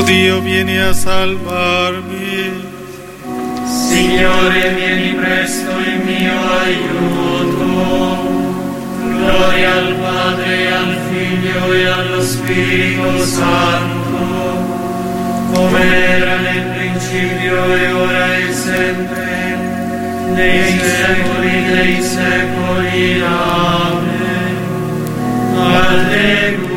Dio, vieni a salvarmi. Signore, vieni presto in mio aiuto. Gloria al Padre, al Figlio e allo Spirito Santo, come era nel principio e ora e sempre, nei secoli dei secoli. Amen. Alleluia.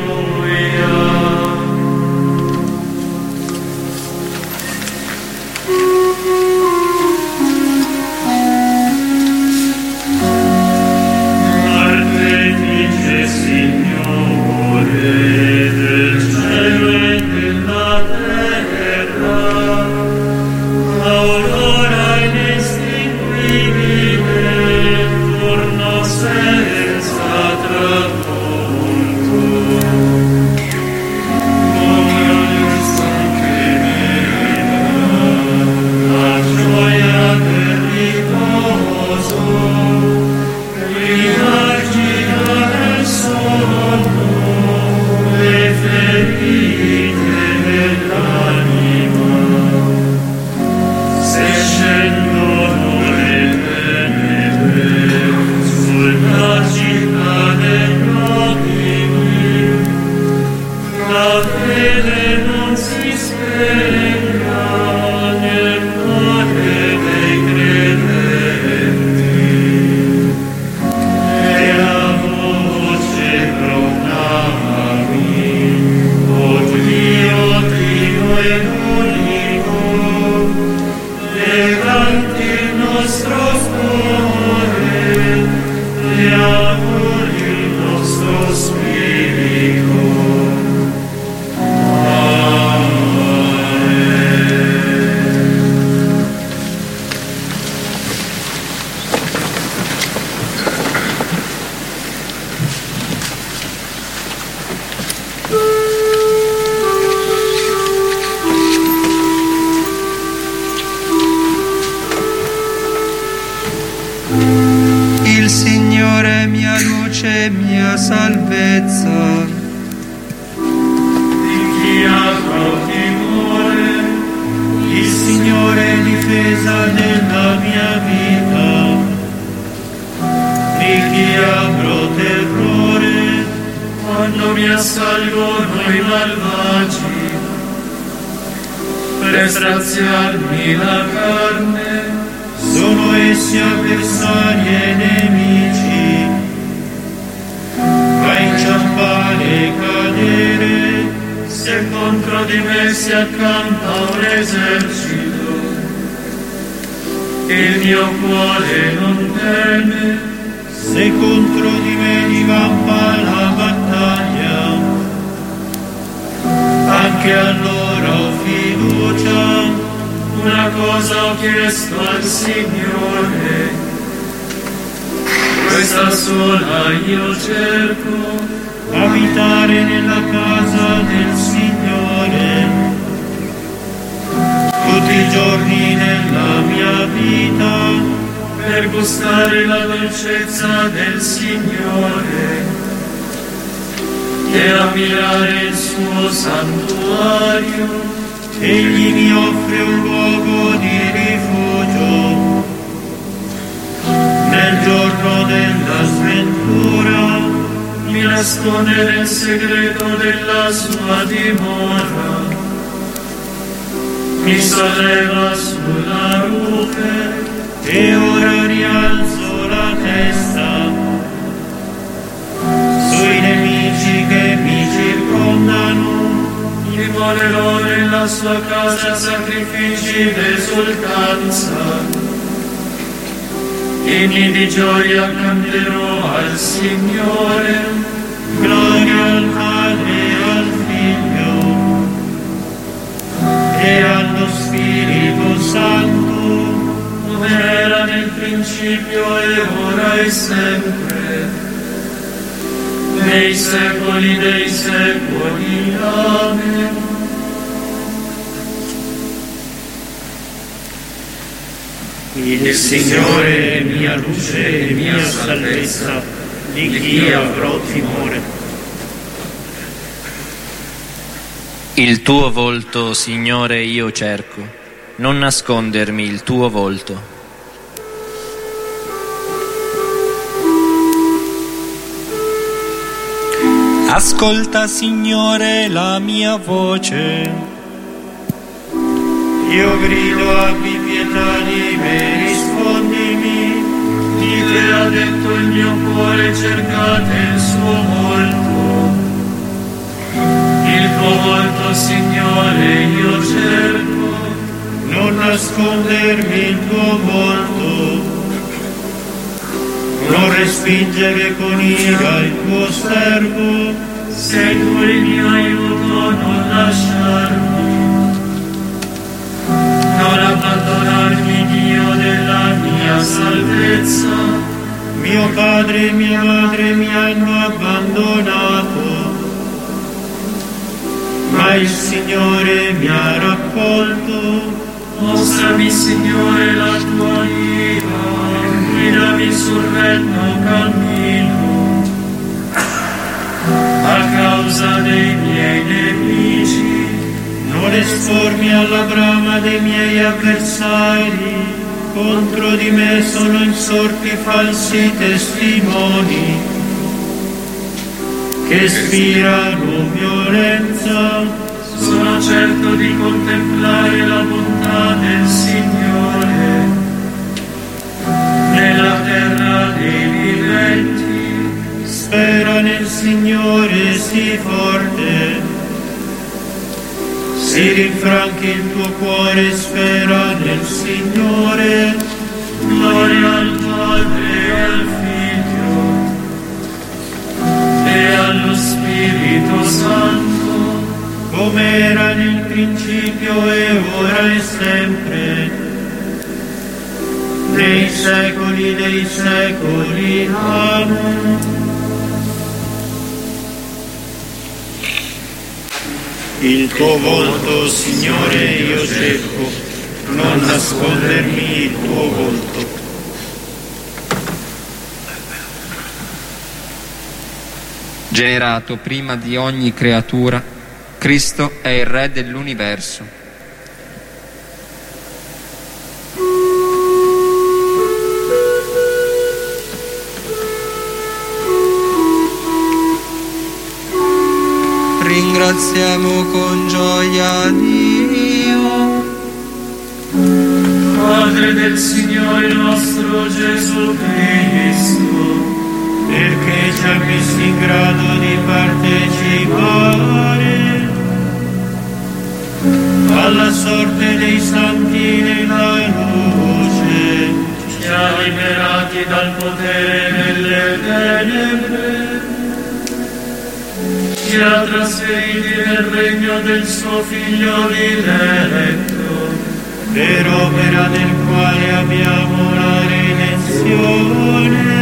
Il Signore è mia luce e mia salvezza, di chi avrò timore. Il tuo volto, Signore, io cerco, non nascondermi il tuo volto. Ascolta, Signore, la mia voce. Io grido, abbi pietà di me, rispondimi. Di te ha detto il mio cuore, cercate il suo volto. Il tuo volto, Signore, io cerco. Non nascondermi il tuo volto. Non respingere con ira il tuo servo. Sei tu il mio aiuto, non lasciarmi. Non abbandonarmi, Dio della mia salvezza. Mio padre e mia madre mi hanno abbandonato, ma il Signore mi ha raccolto. Mostrami, Signore, la tua ira, guidami sul retto cammino, a causa dei miei nemici. Non espormi alla brama dei miei avversari, contro di me sono insorti falsi testimoni, che spirano violenza. Sono certo di contemplare la bontà del Signore nella terra dei viventi. Spera nel Signore, sii forte. Si rinfranchi il tuo cuore, spera nel Signore. Gloria al Padre e al Figlio e allo Spirito Santo, come era nel principio e ora e sempre, nei secoli dei secoli. Amen. Il tuo volto, Signore, io cerco, non nascondermi il tuo volto. Generato prima di ogni creatura, Cristo è il Re dell'universo. Ringraziamo con gioia Dio. Padre del Signore nostro Gesù Cristo, Perché ci ha messi in grado di partecipare alla sorte dei santi nella luce, ci ha liberati dal potere delle tenebre, ci ha trasferiti nel regno del suo Figlio diletto, per opera del quale abbiamo la redenzione,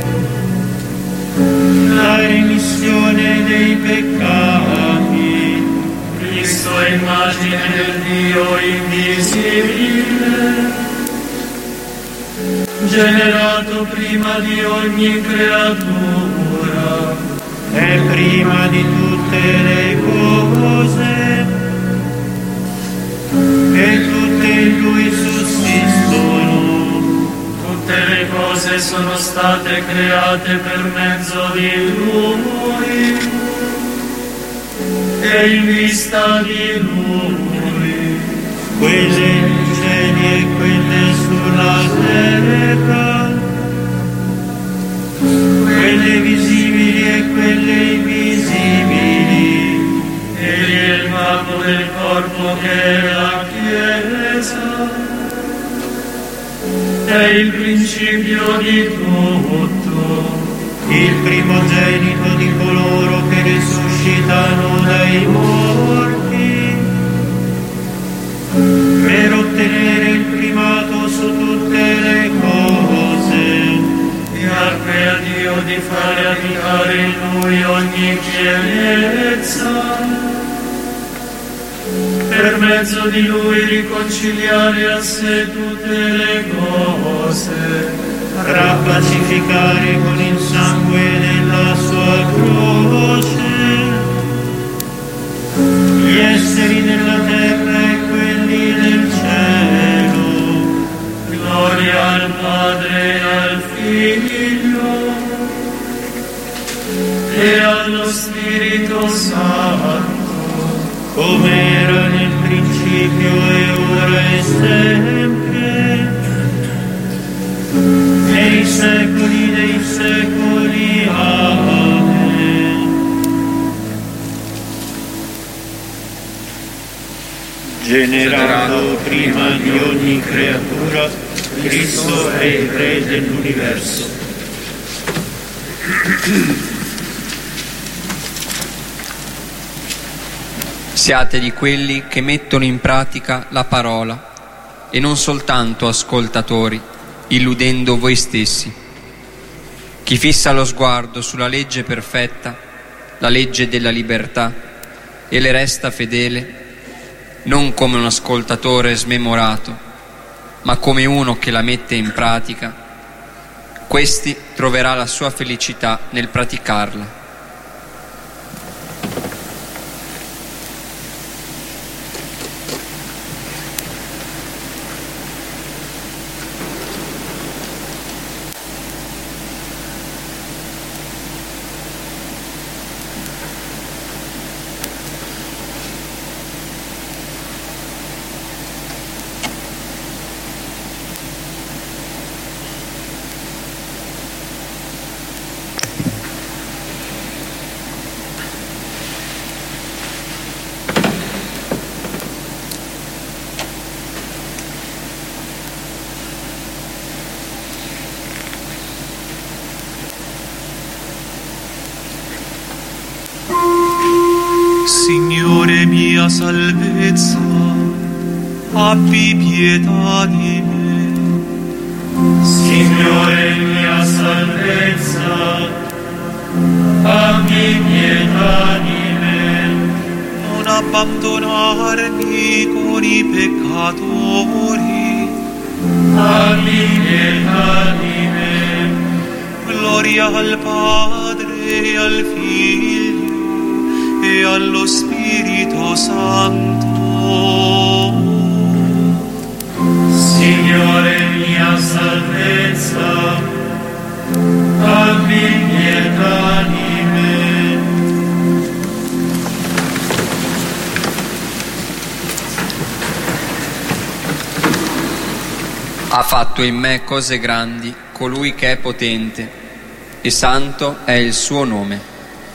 la remissione dei peccati. Cristo è immagine del Dio invisibile, generato prima di ogni creatura, È prima di tutte le cose, e tutte in Lui sussistono. tutte le cose sono state create per mezzo di Lui e in vista di Lui. Quelle in cieli e quelle sulla terra, quelle visibili e quelle invisibili. Egli è il capo del corpo che è la Chiesa, è il principio di tutto, Il primogenito di coloro che risuscitano dai morti, per ottenere il primato su tutte le cose. piacque a Dio di fare abitare in Lui ogni pienezza, per mezzo di Lui riconciliare a sé tutte le cose, Pacificare con il sangue della sua croce gli esseri della terra e quelli del cielo. Gloria al Padre e al Figlio e allo Spirito Santo, come era nel principio e ora e sempre, nei secoli dei secoli. Amen. Generato prima di ogni creatura, Cristo è il Re dell'universo. Siate di quelli che mettono in pratica la parola e non soltanto ascoltatori, illudendo voi stessi. Chi fissa lo sguardo sulla legge perfetta, la legge della libertà, e le resta fedele, non come un ascoltatore smemorato, ma come uno che la mette in pratica, questi troverà la sua felicità nel praticarla. Signore mia salvezza, abbi pietà di me. Signore mia salvezza, abbi pietà di me. Non abbandonarmi con i peccatori. Abbi pietà di me. Gloria al Padre e al Figlio e allo Spirito Santo. Signore mia salvezza, abbi pietà di me. Ha fatto in me cose grandi colui che è potente, e santo è il suo nome.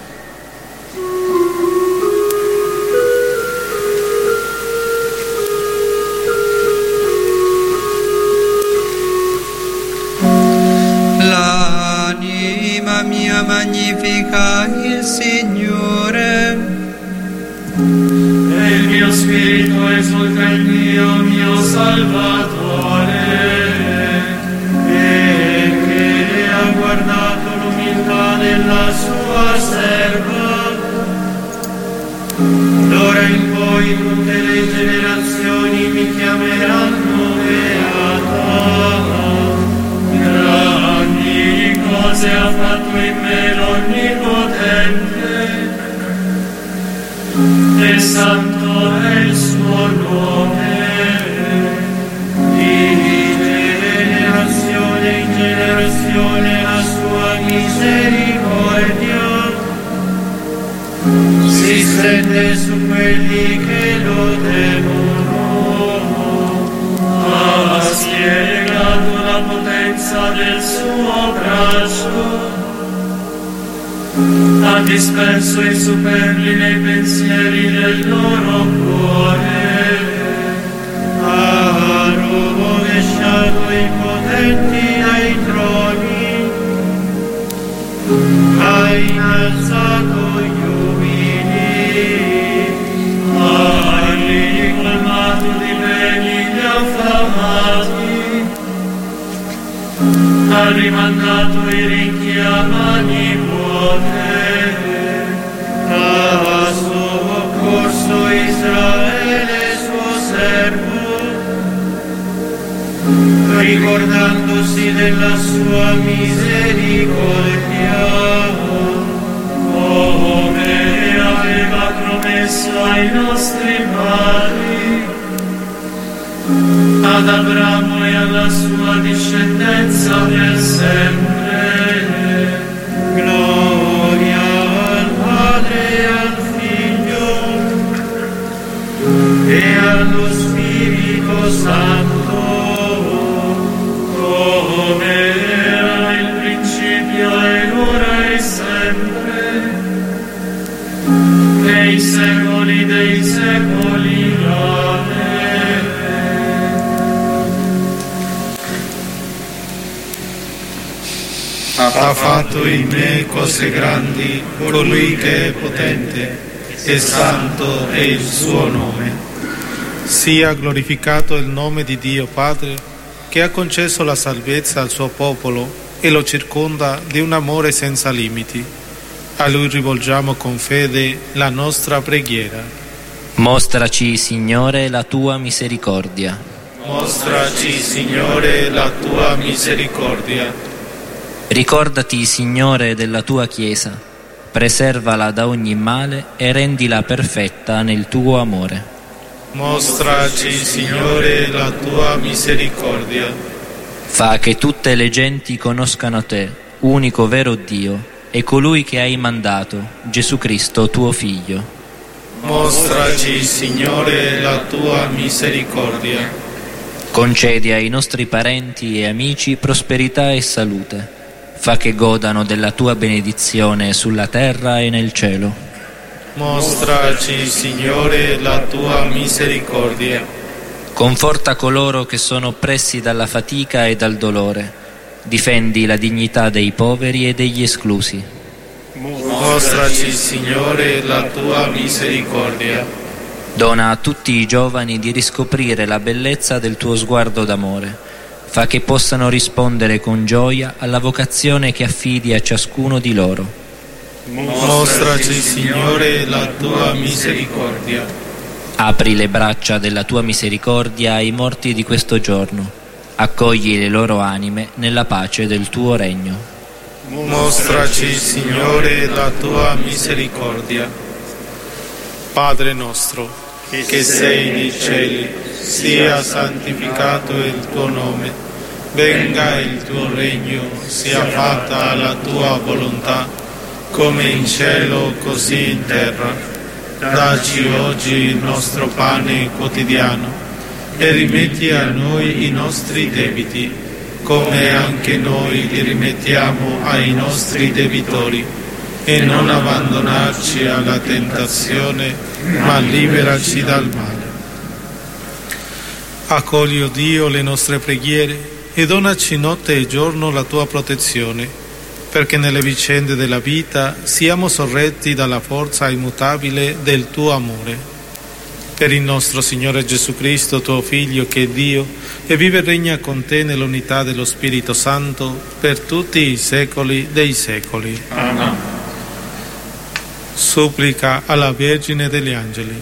L'anima mia magnifica il Signore, e il mio spirito esulta in Dio mio Salvatore, Perché ha guardato l'umiltà della sua serva. D'ora in poi tutte le generazioni mi chiameranno beata. grandi cose ha fatto in me l'Onnipotente, e santo è il suo nome. Di generazione in generazione la sua misericordia si stende su quelli che lo temono. Ha spiegato la potenza del suo braccio, ha disperso i superbi nei pensieri del loro cuore, Ha rovesciato i potenti dai troni, ha innalzato gli umili, ha ricolmato di beni gli affamati, ha rimandato i ricchi a mani vuote, ha soccorso Israele suo servo, ricordandosi della sua misericordia, come aveva promesso ai nostri padri, ad Abramo e alla sua discendenza per sempre. Gloria al Padre e al Figlio e allo Spirito Santo, come era nel principio e ora e sempre, nei secoli dei secoli. Amen. ha fatto in me cose grandi colui che è potente e santo è il suo nome. Sia glorificato il nome di Dio Padre, che ha concesso la salvezza al suo popolo e lo circonda di un amore senza limiti. A Lui rivolgiamo con fede la nostra preghiera. Mostraci, Signore, la tua misericordia. Mostraci, Signore, la tua misericordia. Ricordati, Signore, della tua Chiesa, preservala da ogni male e rendila perfetta nel tuo amore. Mostraci, Signore, la tua misericordia. Fa che tutte le genti conoscano te, unico vero Dio, e colui che hai mandato, Gesù Cristo, tuo Figlio. Mostraci, Signore, la tua misericordia. Concedi ai nostri parenti e amici prosperità e salute. Fa che godano della tua benedizione sulla terra e nel cielo. Mostraci, Signore, la tua misericordia. Conforta coloro che sono oppressi dalla fatica e dal dolore. Difendi la dignità dei poveri e degli esclusi. Mostraci, Signore, la tua misericordia. Dona a tutti i giovani di riscoprire la bellezza del tuo sguardo d'amore. Fa che possano rispondere con gioia alla vocazione che affidi a ciascuno di loro. Mostraci, Signore, la tua misericordia. Apri le braccia della tua misericordia ai morti di questo giorno. Accogli le loro anime nella pace del tuo regno. Mostraci, Signore, la tua misericordia. Padre nostro, che sei nei cieli, sia santificato il tuo nome, venga il tuo regno, sia fatta la tua volontà, come in cielo così in terra. Dacci oggi il nostro pane quotidiano e rimetti a noi i nostri debiti, come anche noi li rimettiamo ai nostri debitori, e non abbandonarci alla tentazione, ma liberaci dal male. accogli, o Dio, le nostre preghiere e donaci notte e giorno la tua protezione, perché nelle vicende della vita siamo sorretti dalla forza immutabile del tuo amore. Per il nostro Signore Gesù Cristo, tuo Figlio, che è Dio, e vive e regna con te nell'unità dello Spirito Santo, per tutti i secoli dei secoli. Amen. Supplica alla Vergine degli Angeli.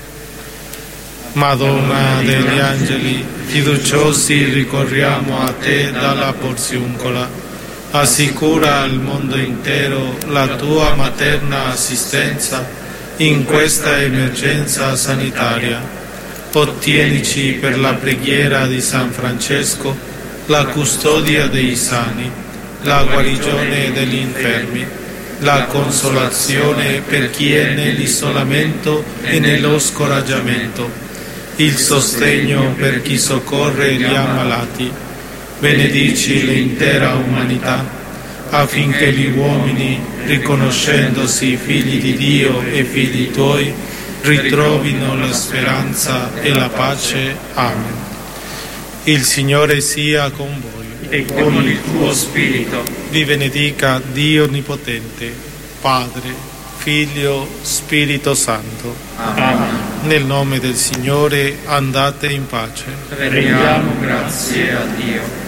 Madonna degli Angeli, fiduciosi ricorriamo a te dalla Porziuncola. Assicura al mondo intero la tua materna assistenza in questa emergenza sanitaria. Ottienici per la preghiera di San Francesco la custodia dei sani, la guarigione degli infermi, la consolazione per chi è nell'isolamento e nello scoraggiamento, il sostegno per chi soccorre gli ammalati. Benedici l'intera umanità, affinché gli uomini, riconoscendosi figli di Dio e figli tuoi, ritrovino la speranza e la pace. Amen. Il Signore sia con voi e con il tuo spirito. Vi benedica Dio Onnipotente, Padre, Figlio, Spirito Santo. Amen. Nel nome del Signore andate in pace. Rendiamo grazie a Dio.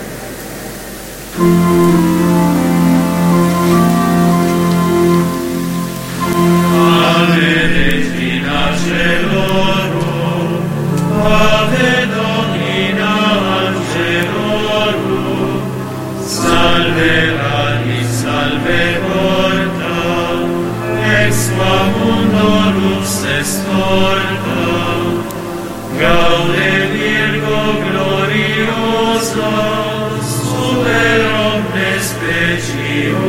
Ave Regina Celorum, Ave Domina Angelorum, salve radix, salve porta, ex qua mundo lux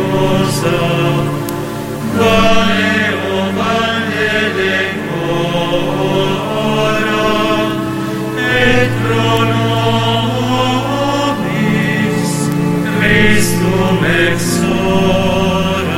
cosa, quale o valle decora, et pro nobis Christum exora.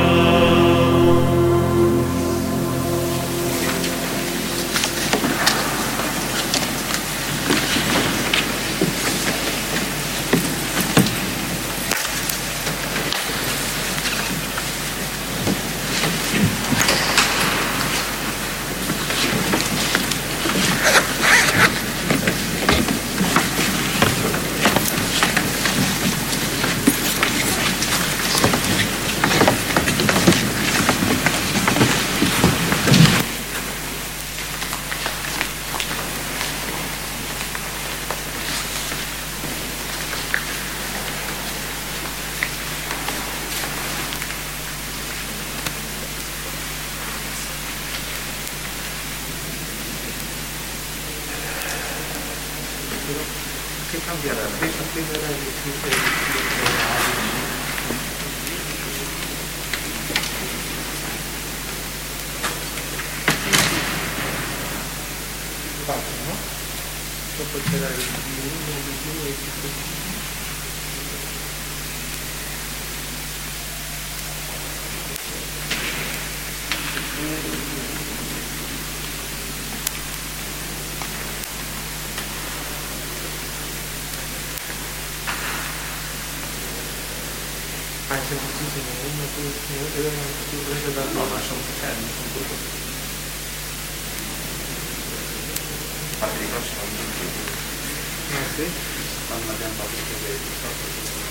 Che cambierà? Penso che verrà no? Dopo c'era il anche moltissimo, uno più preso dal no, ma sono fermi, sono tutto. Parte di prossimo, ah sì? Quando abbiamo fatto vedere